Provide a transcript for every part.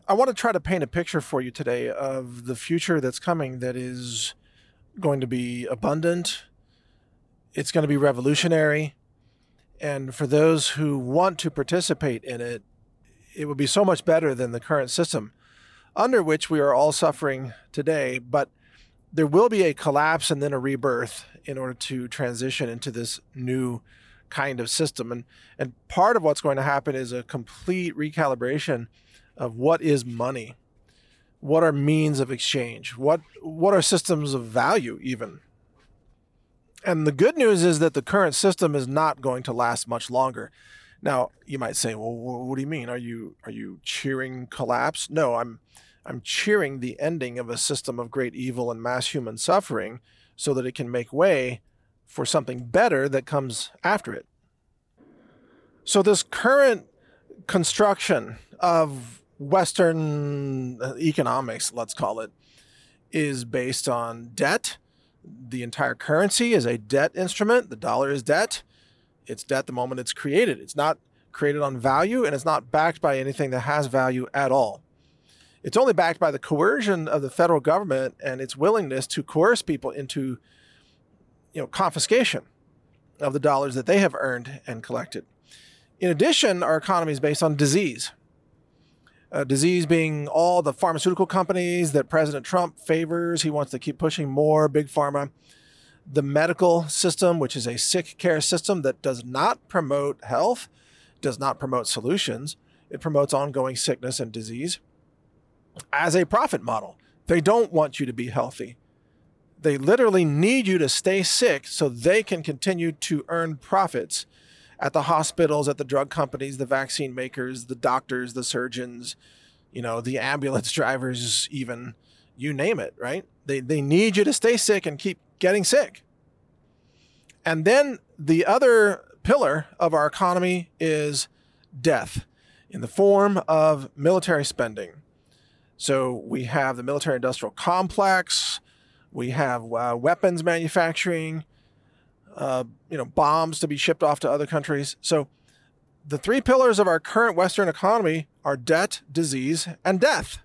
I want to try to paint a picture for you today of the future that's coming that is going to be abundant. It's going to be revolutionary. And for those who want to participate in it, it would be so much better than the current system under which we are all suffering today. But there will be a collapse and then a rebirth in order to transition into this new kind of system. And part of what's going to happen is a complete recalibration of what is money, what are means of exchange, what are systems of value even. And the good news is that the current system is not going to last much longer. Now, you might say, well, what do you mean? Are you cheering collapse? No, I'm cheering the ending of a system of great evil and mass human suffering so that it can make way for something better that comes after it. So this current construction of Western economics, let's call it, is based on debt. The entire currency is a debt instrument. The dollar is debt. It's debt the moment it's created. It's not created on value, and it's not backed by anything that has value at all. It's only backed by the coercion of the federal government and its willingness to coerce people into, confiscation of the dollars that they have earned and collected. In addition, our economy is based on disease. Disease being all the pharmaceutical companies that President Trump favors. He wants to keep pushing more big pharma. The medical system, which is a sick care system that does not promote health, does not promote solutions. It promotes ongoing sickness and disease as a profit model. They don't want you to be healthy. They literally need you to stay sick so they can continue to earn profits at the hospitals, at the drug companies, the vaccine makers, the doctors, the surgeons, the ambulance drivers, even, you name it, right? They need you to stay sick and keep getting sick. And then the other pillar of our economy is death in the form of military spending. So we have the military industrial complex, we have weapons manufacturing, bombs to be shipped off to other countries. So the three pillars of our current Western economy are debt, disease, and death.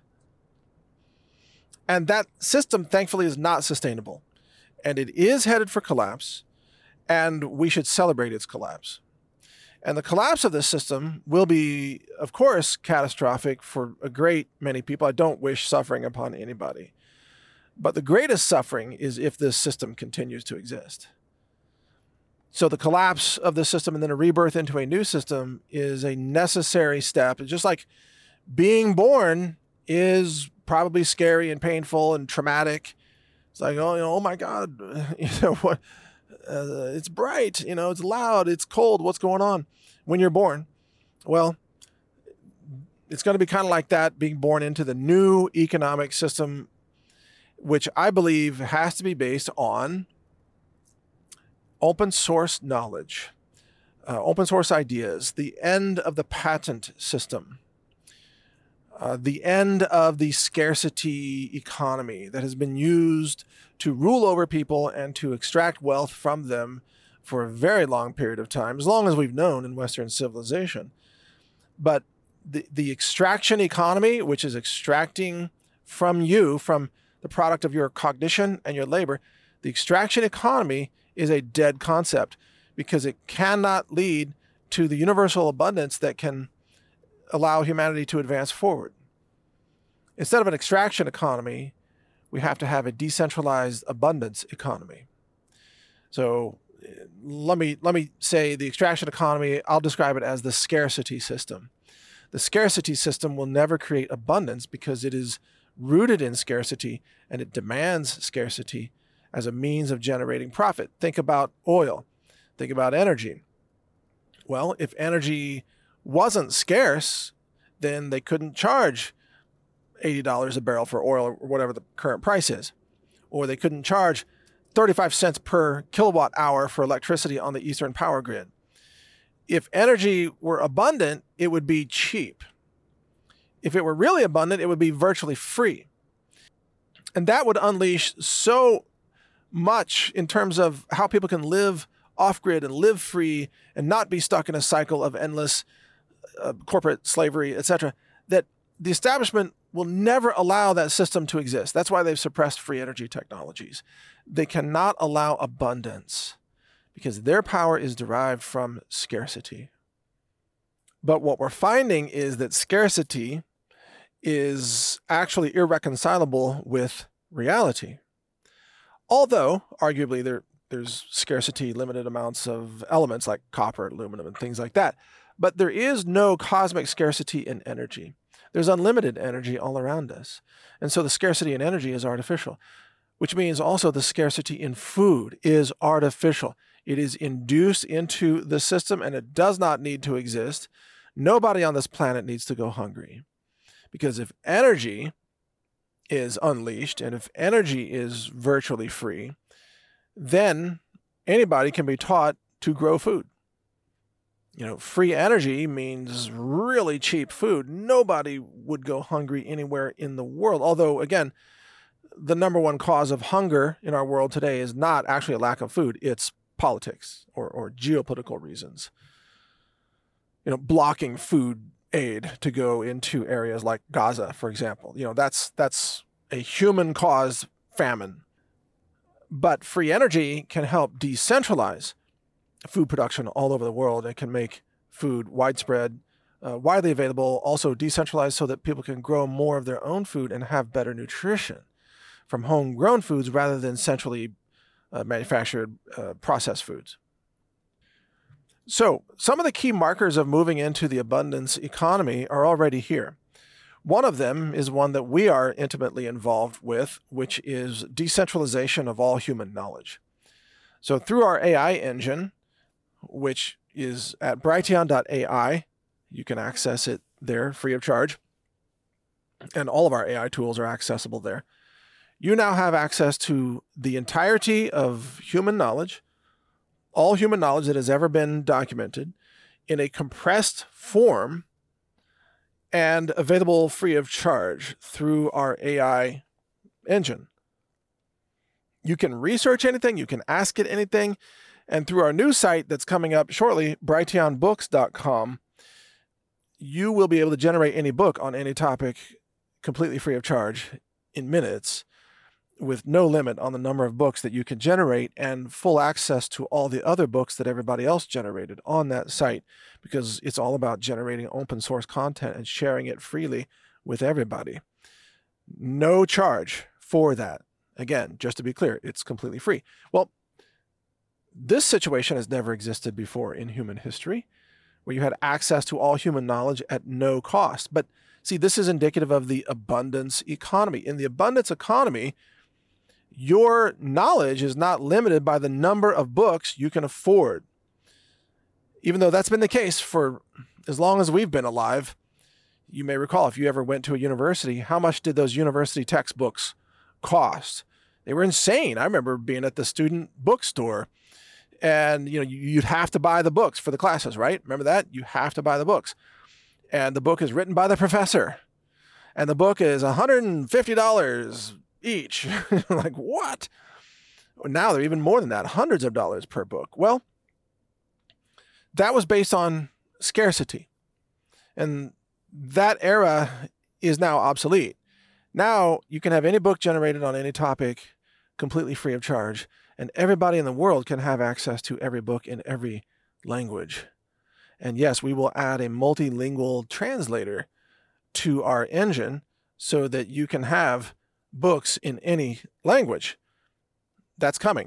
And that system, thankfully, is not sustainable. And it is headed for collapse, and we should celebrate its collapse. And the collapse of this system will be, of course, catastrophic for a great many people. I don't wish suffering upon anybody. But the greatest suffering is if this system continues to exist. So the collapse of the system and then a rebirth into a new system is a necessary step. It's just like being born is probably scary and painful and traumatic. It's like, oh my God, what? It's bright, it's loud, it's cold. What's going on when you're born? Well, it's going to be kind of like that, being born into the new economic system, which I believe has to be based on open source knowledge, open source ideas, the end of the patent system, the end of the scarcity economy that has been used to rule over people and to extract wealth from them for a very long period of time, as long as we've known in Western civilization. But the extraction economy, which is extracting from you, from the product of your cognition and your labor, the extraction economy is a dead concept because it cannot lead to the universal abundance that can allow humanity to advance forward. Instead of an extraction economy, we have to have a decentralized abundance economy. So let me say the extraction economy, I'll describe it as the scarcity system. The scarcity system will never create abundance because it is rooted in scarcity and it demands scarcity as a means of generating profit. Think about oil. Think about energy. Well, if energy wasn't scarce, then they couldn't charge $80 a barrel for oil or whatever the current price is. Or they couldn't charge 35 cents per kilowatt hour for electricity on the Eastern power grid. If energy were abundant, it would be cheap. If it were really abundant, it would be virtually free. And that would unleash so much in terms of how people can live off-grid and live free and not be stuck in a cycle of endless corporate slavery, etc., that the establishment will never allow that system to exist. That's why they've suppressed free energy technologies. They cannot allow abundance because their power is derived from scarcity. But what we're finding is that scarcity is actually irreconcilable with reality. Although, arguably, there's scarcity, limited amounts of elements like copper, aluminum, and things like that. But there is no cosmic scarcity in energy. There's unlimited energy all around us. And so the scarcity in energy is artificial, which means also the scarcity in food is artificial. It is induced into the system and it does not need to exist. Nobody on this planet needs to go hungry. Because if energy is unleashed and if energy is virtually free, then anybody can be taught to grow food. Free energy means really cheap food. Nobody would go hungry anywhere in the world. Although, again, the number one cause of hunger in our world today is not actually a lack of food. It's politics or geopolitical reasons. Blocking food aid to go into areas like Gaza, for example. That's a human-caused famine. But free energy can help decentralize food production all over the world. It can make food widespread, widely available, also decentralized so that people can grow more of their own food and have better nutrition from homegrown foods rather than centrally manufactured processed foods. So some of the key markers of moving into the abundance economy are already here. One of them is one that we are intimately involved with, which is decentralization of all human knowledge. So through our AI engine, which is at Brighteon.ai, you can access it there free of charge. And all of our AI tools are accessible there. You now have access to the entirety of human knowledge, all human knowledge that has ever been documented in a compressed form and available free of charge through our AI engine. You can research anything, you can ask it anything, and through our new site that's coming up shortly, brighteonbooks.com, you will be able to generate any book on any topic completely free of charge in minutes, with no limit on the number of books that you can generate and full access to all the other books that everybody else generated on that site, because it's all about generating open source content and sharing it freely with everybody. No charge for that. Again, just to be clear, it's completely free. Well, this situation has never existed before in human history, where you had access to all human knowledge at no cost. But see, this is indicative of the abundance economy. In the abundance economy, your knowledge is not limited by the number of books you can afford. Even though that's been the case for as long as we've been alive. You may recall, if you ever went to a university, how much did those university textbooks cost? They were insane. I remember being at the student bookstore and you'd have to buy the books for the classes, right? Remember that? You have to buy the books. And the book is written by the professor. And the book is $150 each. Like, what? Now they're even more than that, hundreds of dollars per book. Well, that was based on scarcity. And that era is now obsolete. Now you can have any book generated on any topic completely free of charge, and everybody in the world can have access to every book in every language. And yes, we will add a multilingual translator to our engine so that you can have books in any language. That's coming.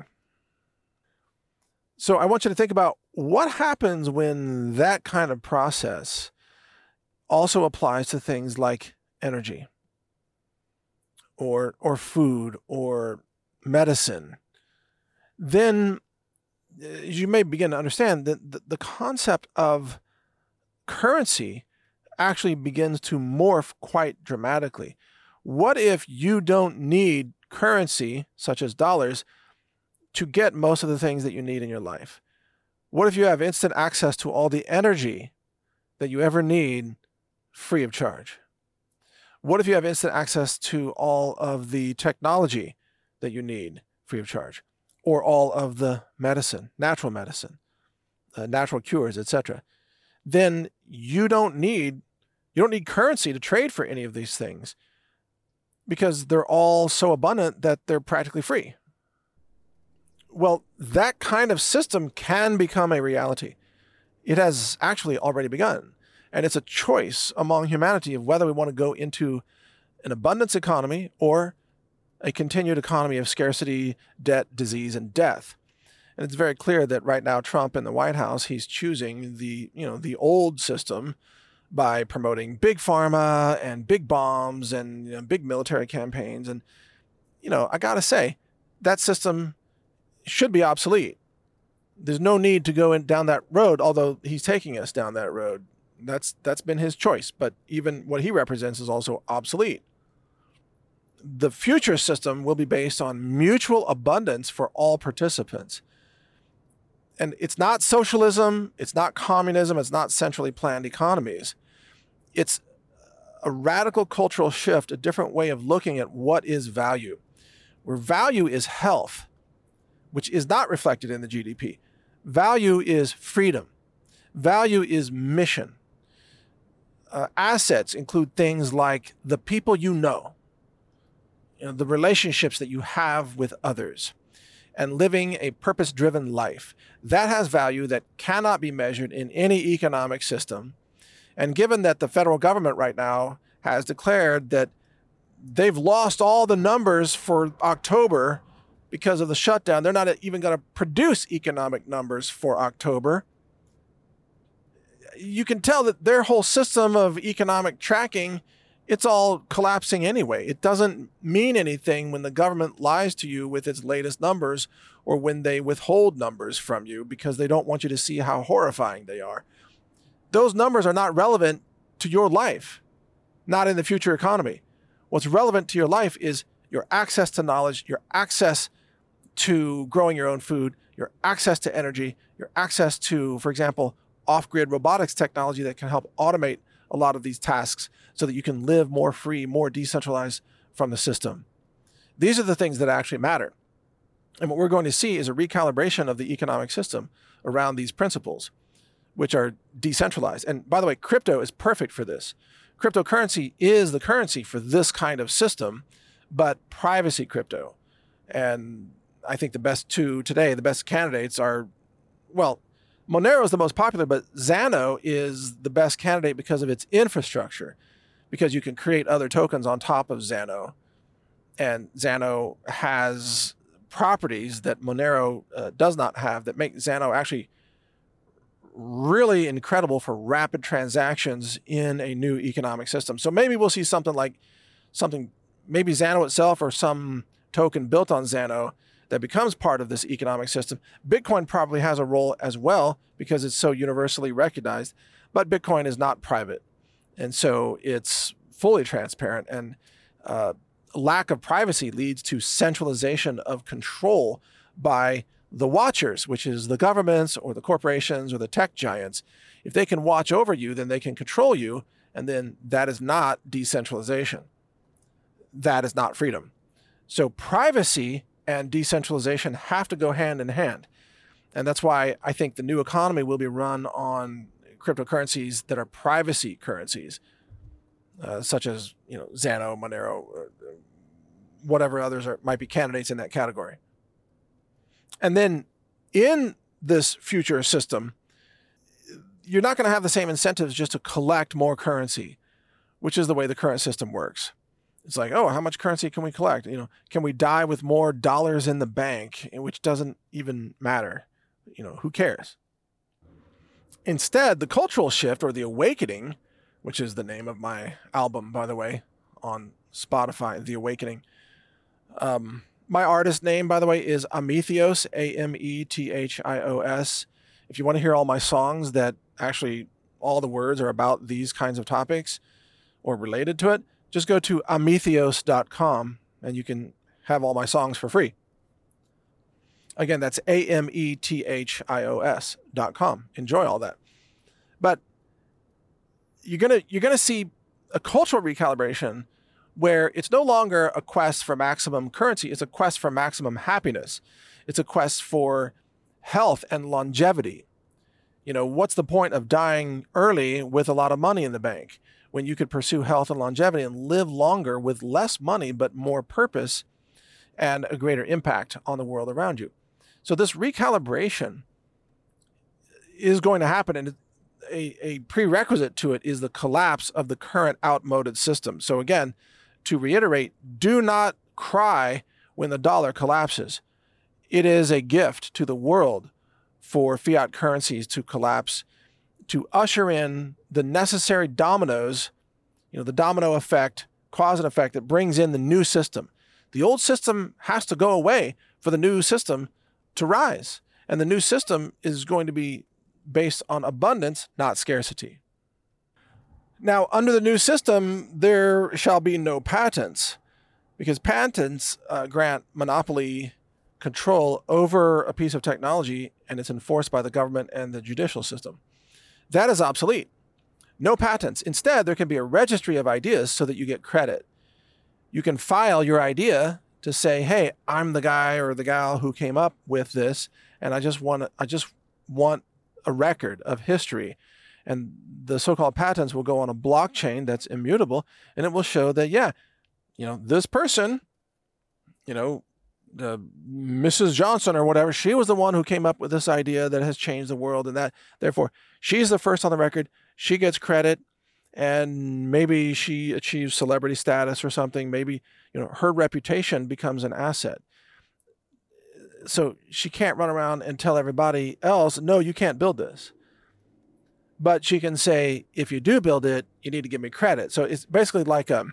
So I want you to think about what happens when that kind of process also applies to things like energy or food or medicine. Then you may begin to understand that the concept of currency actually begins to morph quite dramatically. What if you don't need currency, such as dollars, to get most of the things that you need in your life? What if you have instant access to all the energy that you ever need free of charge? What if you have instant access to all of the technology that you need free of charge? Or all of the medicine, natural cures, etc.? Then you don't need You don't need currency to trade for any of these things because they're all so abundant that they're practically free. Well, that kind of system can become a reality. It has actually already begun. And it's a choice among humanity of whether we want to go into an abundance economy or a continued economy of scarcity, debt, disease, and death. And it's very clear that right now Trump in the White House, he's choosing the old system by promoting big pharma and big bombs and big military campaigns. And, I got to say, that system should be obsolete. There's no need to go down that road, although he's taking us down that road. That's been his choice. But even what he represents is also obsolete. The future system will be based on mutual abundance for all participants. And it's not socialism, it's not communism, it's not centrally planned economies. It's a radical cultural shift, a different way of looking at what is value. Where value is health, which is not reflected in the GDP. Value is freedom. Value is mission. Assets include things like the people you know, the relationships that you have with others, and living a purpose-driven life. That has value that cannot be measured in any economic system. And given that the federal government right now has declared that they've lost all the numbers for October because of the shutdown, they're not even going to produce economic numbers for October. You can tell that their whole system of economic tracking, it's all collapsing anyway. It doesn't mean anything when the government lies to you with its latest numbers or when they withhold numbers from you because they don't want you to see how horrifying they are. Those numbers are not relevant to your life, not in the future economy. What's relevant to your life is your access to knowledge, your access to growing your own food, your access to energy, your access to, for example, off-grid robotics technology that can help automate a lot of these tasks so that you can live more free, more decentralized from the system. These are the things that actually matter. And what we're going to see is a recalibration of the economic system around these principles, which are decentralized. And by the way, crypto is perfect for this. Cryptocurrency is the currency for this kind of system, but privacy crypto. And I think the best candidates are, well, Monero is the most popular, but Xano is the best candidate because of its infrastructure, because you can create other tokens on top of Xano. And Xano has properties that Monero does not have that make Xano actually really incredible for rapid transactions in a new economic system. So maybe we'll see maybe Xano itself or some token built on Xano that becomes part of this economic system. Bitcoin probably has a role as well because it's so universally recognized, but Bitcoin is not private. And so it's fully transparent, and lack of privacy leads to centralization of control by the watchers, which is the governments or the corporations or the tech giants. If they can watch over you, then they can control you, and then that is not decentralization. That is not freedom. So privacy and decentralization have to go hand in hand. And that's why I think the new economy will be run on cryptocurrencies that are privacy currencies, such as Xano, Monero, whatever others might be candidates in that category. And then in this future system, you're not going to have the same incentives just to collect more currency, which is the way the current system works. It's like, oh, how much currency can we collect? Can we die with more dollars in the bank, which doesn't even matter? Who cares? Instead, the cultural shift, or the awakening, which is the name of my album, by the way, on Spotify, The Awakening. My artist name, by the way, is Amethios, Amethios. If you want to hear all my songs that actually all the words are about these kinds of topics or related to it, just go to amethios.com and you can have all my songs for free. Again, that's amethios.com. Enjoy all that. But you're gonna see a cultural recalibration where it's no longer a quest for maximum currency, it's a quest for maximum happiness. It's a quest for health and longevity. What's the point of dying early with a lot of money in the bank when you could pursue health and longevity and live longer with less money, but more purpose and a greater impact on the world around you? So this recalibration is going to happen, and a prerequisite to it is the collapse of the current outmoded system. So again, to reiterate, do not cry when the dollar collapses. It is a gift to the world for fiat currencies to collapse, to usher in the necessary dominoes, the domino effect, cause and effect that brings in the new system. The old system has to go away for the new system to rise. And the new system is going to be based on abundance, not scarcity. Now, under the new system, there shall be no patents, because patents grant monopoly control over a piece of technology, and it's enforced by the government and the judicial system. That is obsolete. No patents. Instead, there can be a registry of ideas so that you get credit. You can file your idea to say, hey, I'm the guy or the gal who came up with this, and I just want a record of history. And the so-called patents will go on a blockchain that's immutable, and it will show that, this person, Mrs. Johnson or whatever, she was the one who came up with this idea that has changed the world, and that therefore she's the first on the record. She gets credit, and maybe she achieves celebrity status or something. Maybe her reputation becomes an asset. So she can't run around and tell everybody else, no, you can't build this. But she can say, if you do build it, you need to give me credit. So it's basically like an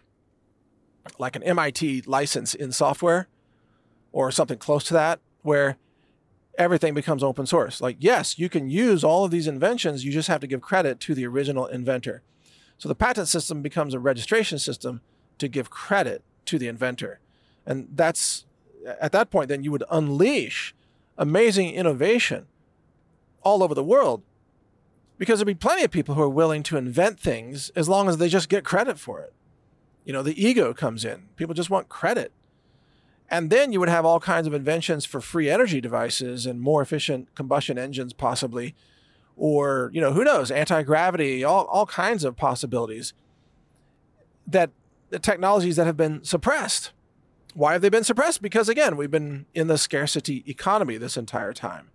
MIT license in software, or something close to that, where everything becomes open source. Like, yes, you can use all of these inventions, you just have to give credit to the original inventor. So the patent system becomes a registration system to give credit to the inventor. And that's, at that point, then you would unleash amazing innovation all over the world, because there'd be plenty of people who are willing to invent things as long as they just get credit for it. The ego comes in. People just want credit. And then you would have all kinds of inventions for free energy devices and more efficient combustion engines, possibly, or, who knows, anti-gravity, all kinds of possibilities, that the technologies that have been suppressed. Why have they been suppressed? Because, again, we've been in the scarcity economy this entire time.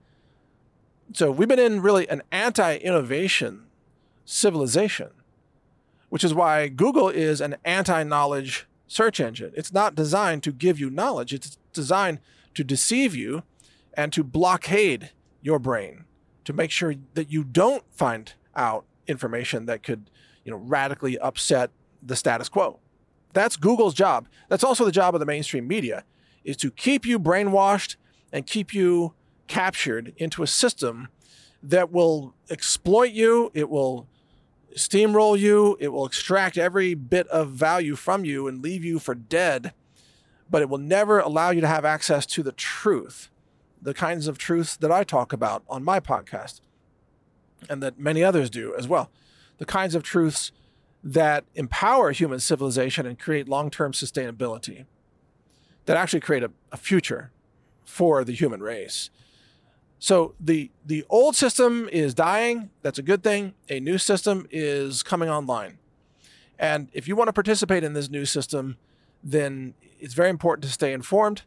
So we've been in really an anti-innovation civilization, which is why Google is an anti-knowledge search engine. It's not designed to give you knowledge. It's designed to deceive you and to blockade your brain, to make sure that you don't find out information that could, radically upset the status quo. That's Google's job. That's also the job of the mainstream media, is to keep you brainwashed and keep you captured into a system that will exploit you. It will steamroll you. It will extract every bit of value from you and leave you for dead, but it will never allow you to have access to the truth, the kinds of truths that I talk about on my podcast and that many others do as well, the kinds of truths that empower human civilization and create long-term sustainability, that actually create a future for the human race. So the old system is dying. That's a good thing. A new system is coming online. And if you want to participate in this new system, then it's very important to stay informed.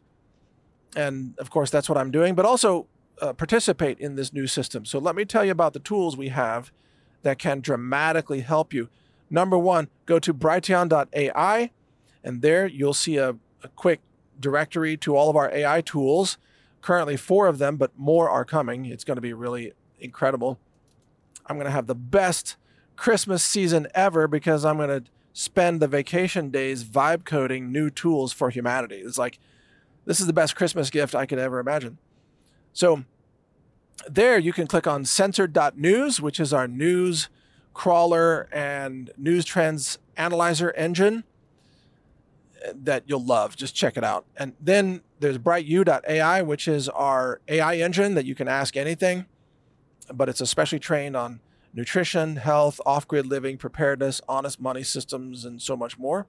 And of course, that's what I'm doing, but also participate in this new system. So let me tell you about the tools we have that can dramatically help you. Number one, go to brighteon.ai, and there you'll see a quick directory to all of our AI tools. Currently 4 of them, but more are coming. It's going to be really incredible. I'm going to have the best Christmas season ever because I'm going to spend the vacation days vibe coding new tools for humanity. It's like, this is the best Christmas gift I could ever imagine. So there you can click on censored.news, which is our news crawler and news trends analyzer engine that you'll love. Just check it out. And then there's brightu.ai, which is our AI engine that you can ask anything, but it's especially trained on nutrition, health, off-grid living, preparedness, honest money systems, and so much more.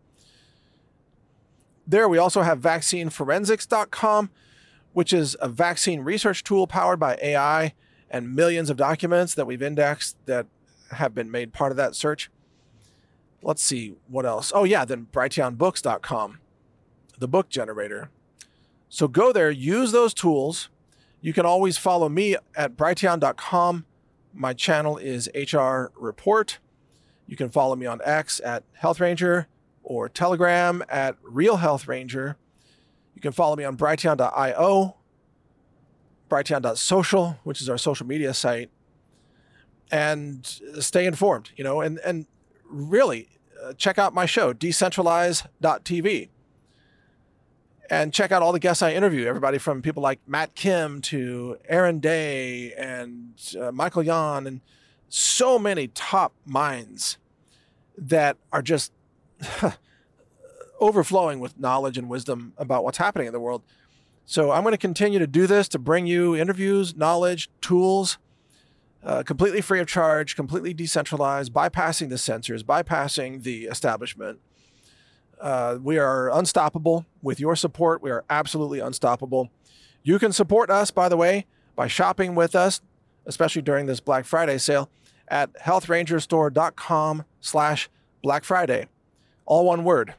There we also have vaccineforensics.com, which is a vaccine research tool powered by AI and millions of documents that we've indexed that have been made part of that search. Let's see what else. Oh yeah, then brighteonbooks.com, the book generator. So go there, use those tools. You can always follow me at brighteon.com. My channel is HR Report. You can follow me on X at Health Ranger or Telegram at Real Health Ranger. You can follow me on brighteon.io, brighteon.social, which is our social media site, and stay informed, and really check out my show, decentralize.tv. And check out all the guests I interview, everybody from people like Matt Kim to Aaron Day and Michael Yan, and so many top minds that are just overflowing with knowledge and wisdom about what's happening in the world. So I'm going to continue to do this to bring you interviews, knowledge, tools, completely free of charge, completely decentralized, bypassing the censors, bypassing the establishment. We are unstoppable. With your support, we are absolutely unstoppable. You can support us, by the way, by shopping with us, especially during this Black Friday sale, at healthrangerstore.com/Black Friday. All one word.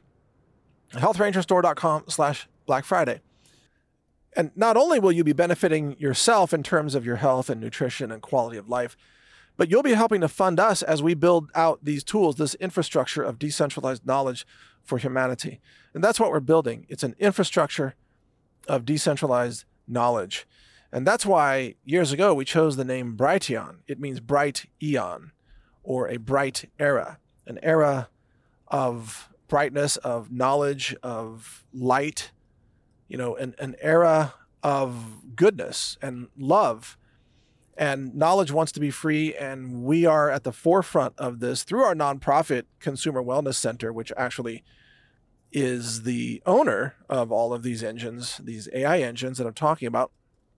healthrangerstore.com/Black Friday. And not only will you be benefiting yourself in terms of your health and nutrition and quality of life, but you'll be helping to fund us as we build out these tools, this infrastructure of decentralized knowledge for humanity. And that's what we're building. It's an infrastructure of decentralized knowledge. And that's why years ago we chose the name Brighteon. It means bright eon, or a bright era, an era of brightness, of knowledge, of light, an era of goodness and love. And knowledge wants to be free, and we are at the forefront of this through our nonprofit Consumer Wellness Center, which actually is the owner of all of these engines, these AI engines that I'm talking about.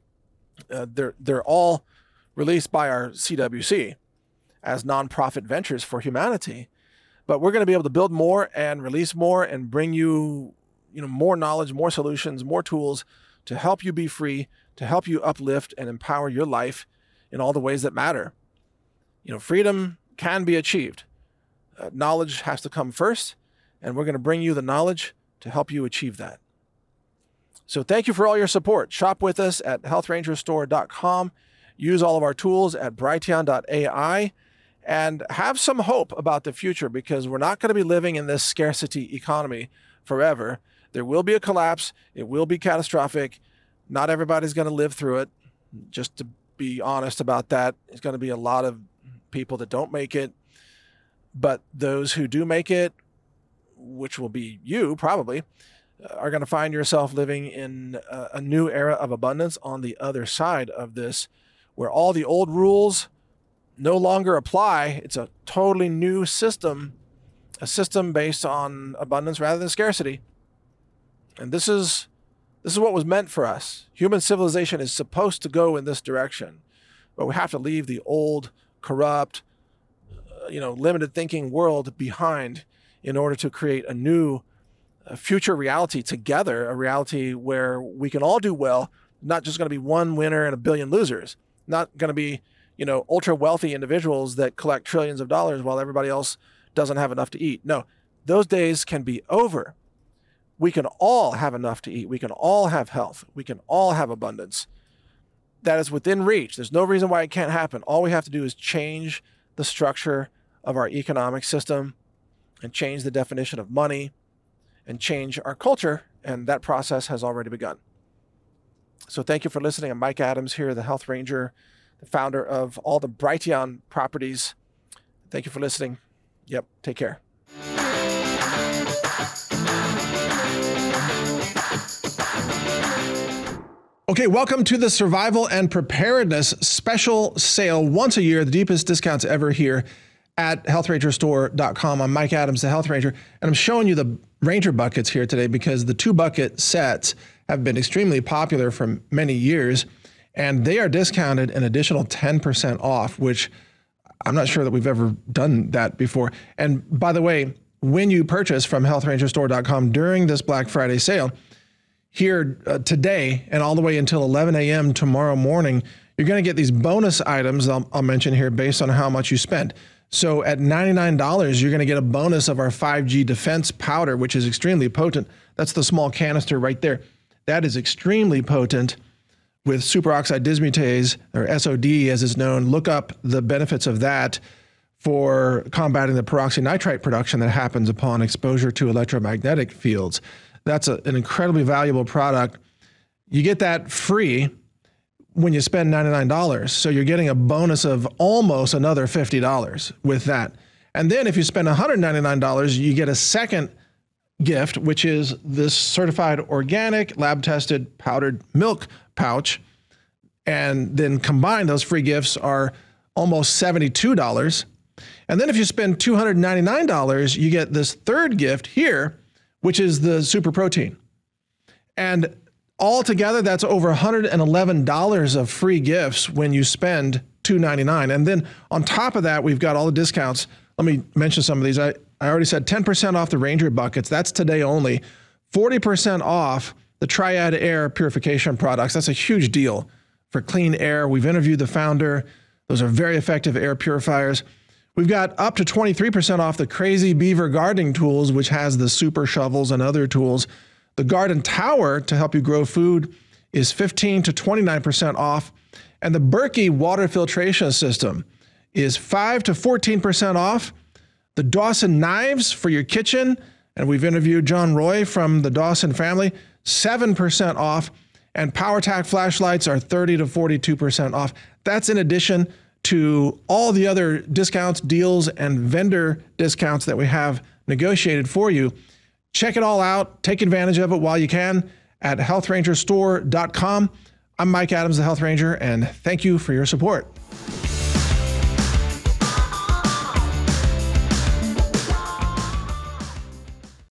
They're all released by our CWC as nonprofit ventures for humanity. But we're going to be able to build more and release more and bring you, more knowledge, more solutions, more tools to help you be free, to help you uplift and empower your life in all the ways that matter. Freedom can be achieved. Knowledge has to come first, and we're going to bring you the knowledge to help you achieve that. So thank you for all your support. Shop with us at healthrangerstore.com. Use all of our tools at brighteon.ai, and have some hope about the future, because we're not going to be living in this scarcity economy forever. There will be a collapse. It will be catastrophic. Not everybody's going to live through it. Just to be honest about that, there's going to be a lot of people that don't make it. But those who do make it, which will be you probably, are going to find yourself living in a new era of abundance on the other side of this, where all the old rules no longer apply. It's a totally new system, a system based on abundance rather than scarcity. And this is what was meant for us. Human civilization is supposed to go in this direction, but we have to leave the old, corrupt, limited thinking world behind in order to create a new future reality together, a reality where we can all do well, not just going to be one winner and a billion losers, not going to be, ultra wealthy individuals that collect trillions of dollars while everybody else doesn't have enough to eat. No, those days can be over. We can all have enough to eat. We can all have health. We can all have abundance. That is within reach. There's no reason why it can't happen. All we have to do is change the structure of our economic system and change the definition of money and change our culture, and that process has already begun. So thank you for listening. I'm Mike Adams here, the Health Ranger, the founder of all the Brighteon properties. Thank you for listening. Yep, take care. Okay, welcome to the Survival and Preparedness special sale. Once a year, the deepest discounts ever here at healthrangerstore.com. I'm Mike Adams, the Health Ranger, and I'm showing you the Ranger buckets here today because the 2-bucket sets have been extremely popular for many years, and they are discounted an additional 10% off, which I'm not sure that we've ever done that before. And by the way, when you purchase from healthrangerstore.com during this Black Friday sale, here today and all the way until 11 a.m. tomorrow morning, you're going to get these bonus items I'll mention here based on how much you spend. So at $99, you're going to get a bonus of our 5G defense powder, which is extremely potent. That's the small canister right there. That is extremely potent with superoxide dismutase, or SOD as it's known. Look up the benefits of that for combating the peroxynitrite production that happens upon exposure to electromagnetic fields. That's an incredibly valuable product. You get that free when you spend $99. So you're getting a bonus of almost another $50 with that. And then if you spend $199, you get a second gift, which is this certified organic, lab-tested powdered milk pouch. And then combined, those free gifts are almost $72. And then if you spend $299, you get this third gift here, which is the super protein. And altogether, that's over $111 of free gifts when you spend $299. And then on top of that, we've got all the discounts. Let me mention some of these. I already said 10% off the Ranger buckets. That's today only. 40% off the Triad Air purification products. That's a huge deal for clean air. We've interviewed the founder. Those are very effective air purifiers. We've got up to 23% off the Crazy Beaver gardening tools, which has the super shovels and other tools. The Garden Tower to help you grow food is 15 to 29% off. And the Berkey water filtration system is 5 to 14% off. The Dawson knives for your kitchen, and we've interviewed John Roy from the Dawson family, 7% off. And PowerTac flashlights are 30 to 42% off. That's in addition to all the other discounts, deals, and vendor discounts that we have negotiated for you. Check it all out. Take advantage of it while you can at healthrangerstore.com. I'm Mike Adams, the Health Ranger, and thank you for your support.